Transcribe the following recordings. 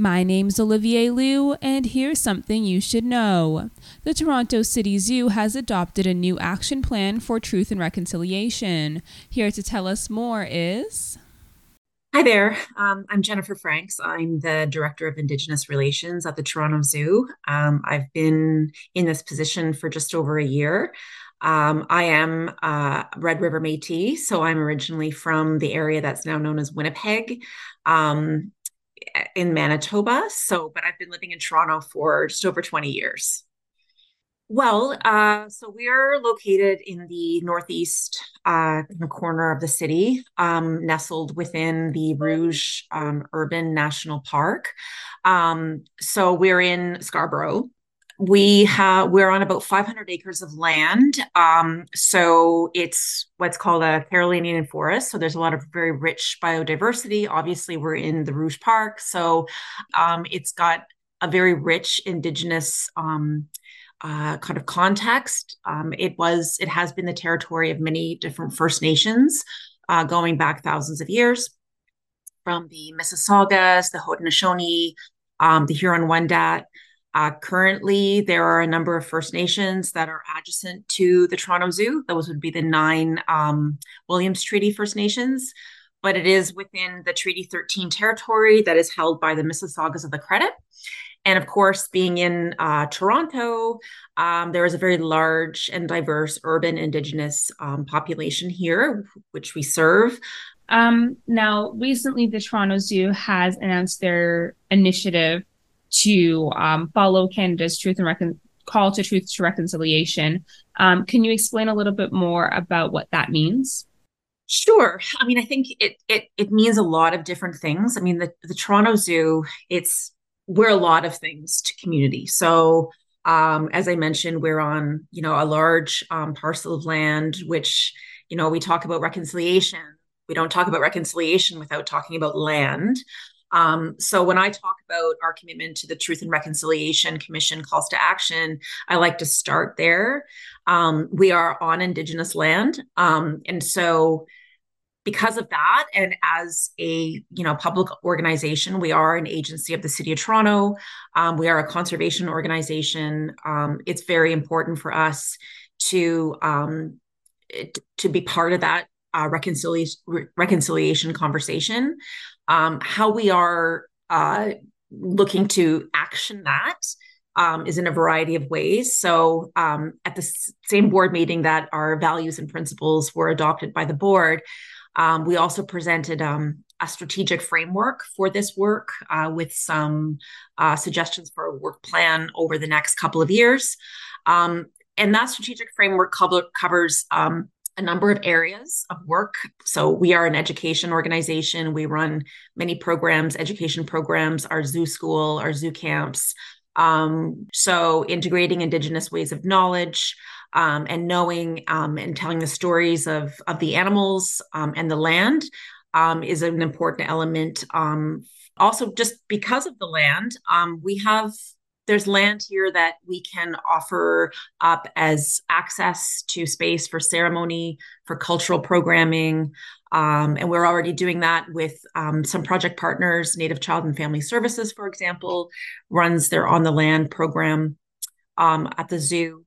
My name's Olivier Liu, and here's something you should know. The Toronto City Zoo has adopted a new action plan for truth and reconciliation. Here to tell us more is... Hi there. I'm Jennifer Franks. I'm the Director of Indigenous Relations at the Toronto Zoo. I've been in this position for just over a year. I am Red River Métis, so I'm originally from the area that's now known as Winnipeg, um, in Manitoba. But I've been living in Toronto for just over 20 years. So we're located in the northeast corner of the city, nestled within the Rouge Urban National Park. So we're in Scarborough. We're on about 500 acres of land. So it's what's called a Carolinian forest. So there's a lot of very rich biodiversity. Obviously, we're in the Rouge Park, so it's got a very rich Indigenous kind of context. It has been the territory of many different First Nations, going back thousands of years, from the Mississaugas, the Haudenosaunee, the Huron-Wendat. Currently, there are a number of First Nations that are adjacent to the Toronto Zoo. Those would be the nine Williams Treaty First Nations, but it is within the Treaty 13 territory that is held by the Mississaugas of the Credit. And of course, being in Toronto, there is a very large and diverse urban Indigenous population here, which we serve. Now, recently, the Toronto Zoo has announced their initiative to follow Canada's call to truth to reconciliation. Can you explain a little bit more about what that means? Sure. I mean, I think it means a lot of different things. I mean, the Toronto Zoo, we're a lot of things to community. So, as I mentioned, we're on, a large parcel of land, which, we talk about reconciliation. We don't talk about reconciliation without talking about land. So when I talk about our commitment to the Truth and Reconciliation Commission calls to action, I like to start there. We are on Indigenous land. And so because of that, and as a public organization, we are an agency of the City of Toronto. We are a conservation organization. It's very important for us to be part of that reconciliation conversation. How we are looking to action that is in a variety of ways. So at the same board meeting that our values and principles were adopted by the board, we also presented a strategic framework for this work with some suggestions for a work plan over the next couple of years. And that strategic framework covers a number of areas of work. So we are an education organization. We run many programs, education programs, our zoo school, our zoo camps. So integrating Indigenous ways of knowledge, and knowing and telling the stories of the animals and the land is an important element. Also, just because of the land, there's land here that we can offer up as access to space for ceremony, for cultural programming. And we're already doing that with some project partners. Native Child and Family Services, for example, runs their On the Land program at the zoo.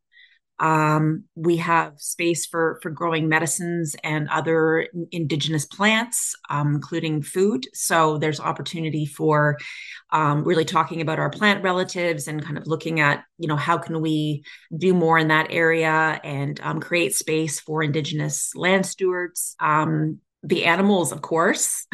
We have space for growing medicines and other Indigenous plants, including food. So there's opportunity for really talking about our plant relatives and kind of looking at, how can we do more in that area and create space for Indigenous land stewards. The animals, of course.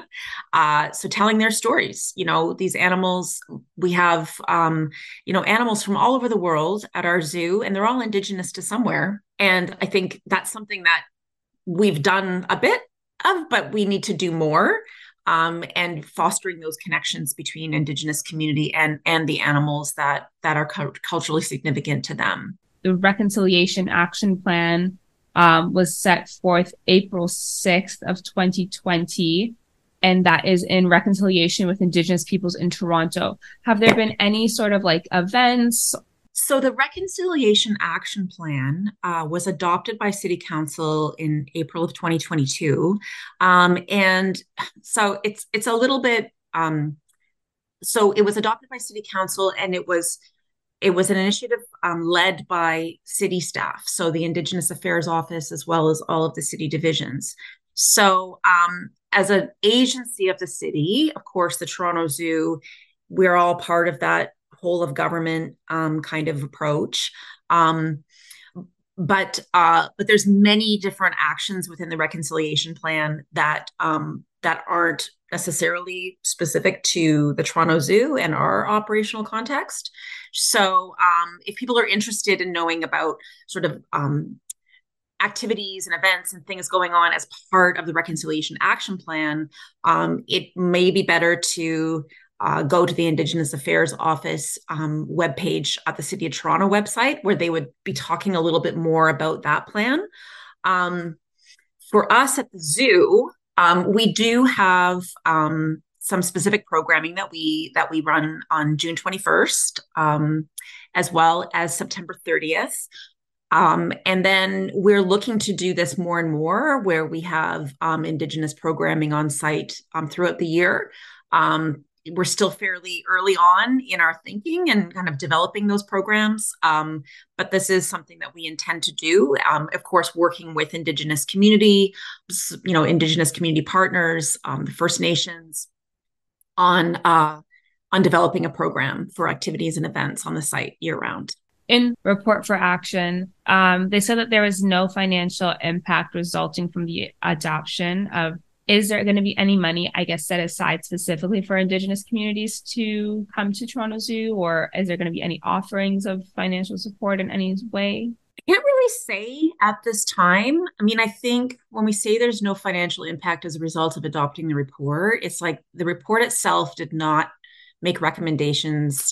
So telling their stories, these animals, we have, animals from all over the world at our zoo, and they're all Indigenous to somewhere. And I think that's something that we've done a bit of, but we need to do more. And fostering those connections between Indigenous community and the animals that are culturally significant to them. The Reconciliation Action Plan was set forth April 6th of 2020, and that is in reconciliation with Indigenous peoples in Toronto. Have there been any sort of events? So the Reconciliation Action Plan was adopted by City Council in April of 2022. And so it's a little bit So it was adopted by City Council, and it was an initiative led by city staff, so the Indigenous Affairs Office as well as all of the city divisions. So as an agency of the city, of course, the Toronto Zoo, we're all part of that whole of government kind of approach. Um, but there's many different actions within the reconciliation plan that aren't necessarily specific to the Toronto Zoo and our operational context. So if people are interested in knowing about sort of activities and events and things going on as part of the reconciliation action plan, it may be better to go to the Indigenous Affairs Office webpage at the City of Toronto website, where they would be talking a little bit more about that plan. For us at the zoo, we do have some specific programming that we run on June 21st, as well as September 30th. And then we're looking to do this more and more, where we have Indigenous programming on site throughout the year. We're still fairly early on in our thinking and kind of developing those programs. But this is something that we intend to do. Of course, working with Indigenous community, Indigenous community partners, the First Nations on developing a program for activities and events on the site year round. In Report for Action, they said that there was no financial impact resulting from the adoption of. Is there going to be any money, I guess, set aside specifically for Indigenous communities to come to Toronto Zoo, or is there going to be any offerings of financial support in any way? I can't really say at this time. I mean, I think when we say there's no financial impact as a result of adopting the report, it's like the report itself did not make recommendations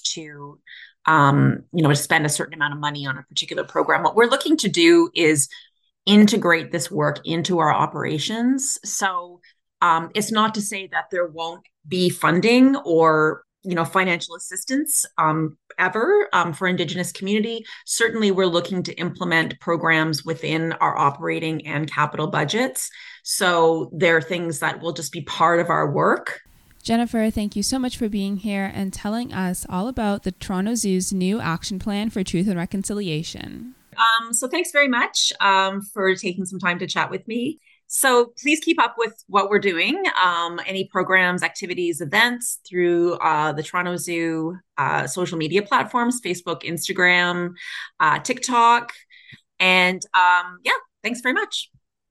to spend a certain amount of money on a particular program. What we're looking to do is integrate this work into our operations. So it's not to say that there won't be funding or financial assistance ever for Indigenous community. Certainly, we're looking to implement programs within our operating and capital budgets. So there are things that will just be part of our work. Jennifer, thank you so much for being here and telling us all about the Toronto Zoo's new action plan for truth and reconciliation. So thanks very much for taking some time to chat with me. So please keep up with what we're doing, any programs, activities, events through the Toronto Zoo social media platforms, Facebook, Instagram, TikTok. And thanks very much.